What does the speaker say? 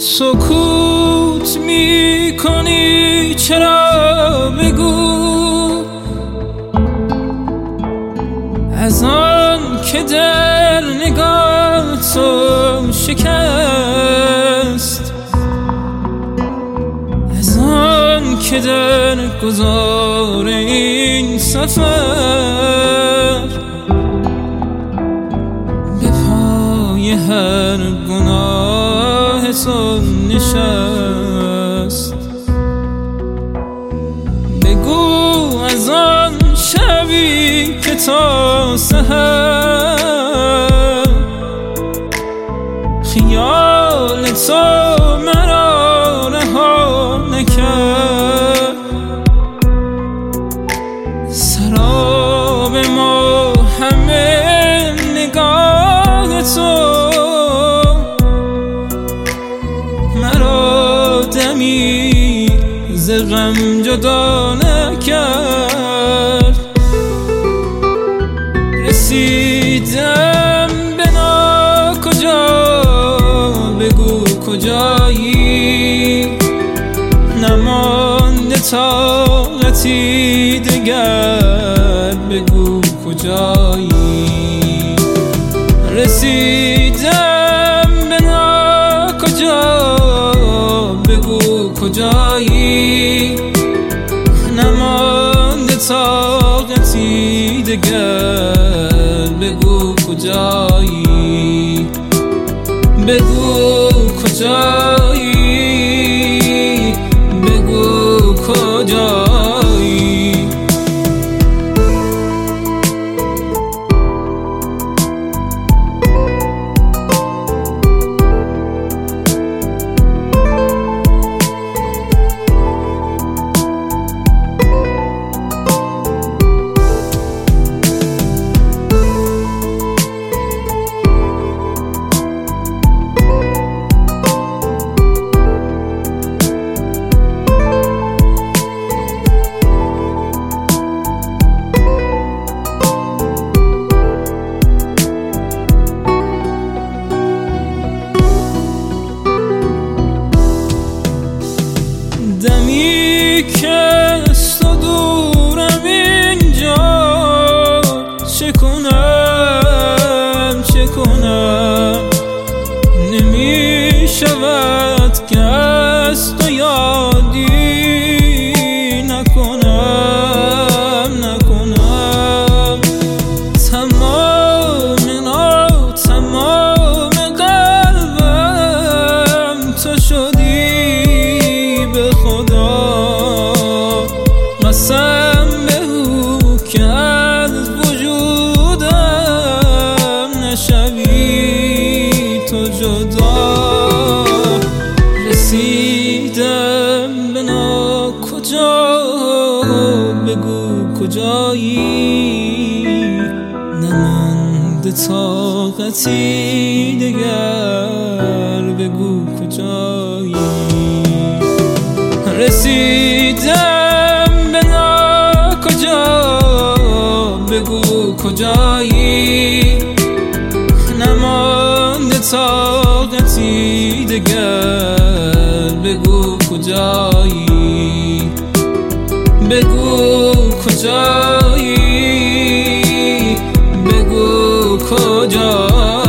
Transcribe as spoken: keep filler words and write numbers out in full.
سکوت می کنی چرا؟ بگو از آن که در نگاه تو شکست، از آن که در گذار این سفر به پای هر گناه تو نشست. بگو از آن شبی که تا سحر خیال تو مرا رها نکرد. سراب ما همه نگاه تو مرا دمی ز غم جدا نکرد. رسیدم به ناکجا، بگو کجایی؟ نمانده طاقتی دگر، بگو کجایی؟ رسیدم به ناکجا، بگو کجایی؟ نمانده طاقتی دگر، بگو کجایی؟ بگو کجایی؟ بگو کجایی؟ دمی که از تو دورم اینجا، چه کنم چه کنم؟ نمی شود که از تو یادی نکنم نکنم. تمام نا تمام قلبم تو شدی، به خدا قسم بگو که از وجودم نشوی تو جدا. رسیدم به ناکجا، بگو کجایی؟ نمانده طاقتی دگر، بگو کجایی؟ رسیدم به ناکجا، بگو کجایی؟ نمانده طاقتی دگر، بگو کجایی؟ بگو کجایی؟ بگو کجایی؟